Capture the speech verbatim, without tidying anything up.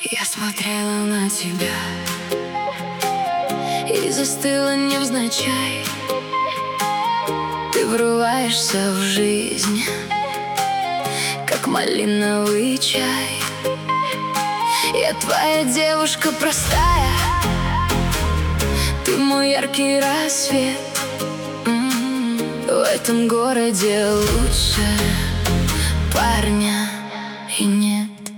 Я смотрела на тебя и застыла невзначай. Ты врываешься в жизнь, как малиновый чай. Я твоя девушка простая, ты мой яркий рассвет. М-м-м. В этом городе лучше парня и нет.